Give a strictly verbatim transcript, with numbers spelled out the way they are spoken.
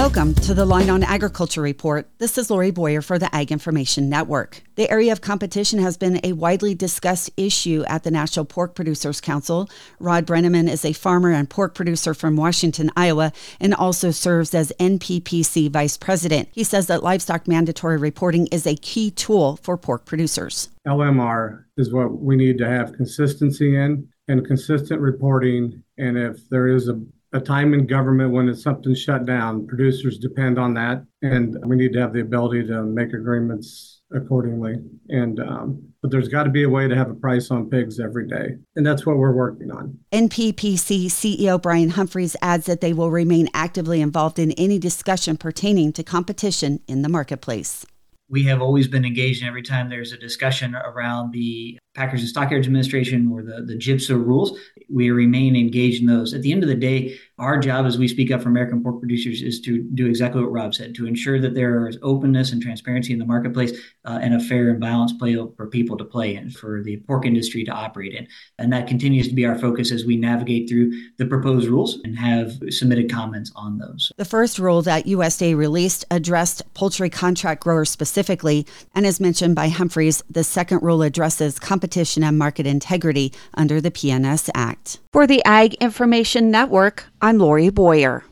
Welcome to the Line on Agriculture Report. This is Lori Boyer for the Ag Information Network. The area of competition has been a widely discussed issue at the National Pork Producers Council. Rod Brenneman is a farmer and pork producer from Washington, Iowa, and also serves as N P P C Vice President. He says that livestock mandatory reporting is a key tool for pork producers. L M R is what we need to have consistency in and consistent reporting. And if there is a a time in government when it's something shut down, producers depend on that, and we need to have the ability to make agreements accordingly. And um, but there's got to be a way to have a price on pigs every day, and that's what we're working on. N P P C C E O Brian Humphreys adds that they will remain actively involved in any discussion pertaining to competition in the marketplace. We have always been engaged in every time there's a discussion around the Packers and Stockyards Administration or the, the G I P S A rules. We remain engaged in those. At the end of the day, our job as we speak up for American pork producers is to do exactly what Rob said, to ensure that there is openness and transparency in the marketplace uh, and a fair and balanced play for people to play in, for the pork industry to operate in. And that continues to be our focus as we navigate through the proposed rules and have submitted comments on those. The first rule that U S D A released addressed poultry contract growers specifically, and as mentioned by Humphreys, the second rule addresses competition and market integrity under the P N S Act. For the Ag Information Network, I'm Lori Boyer.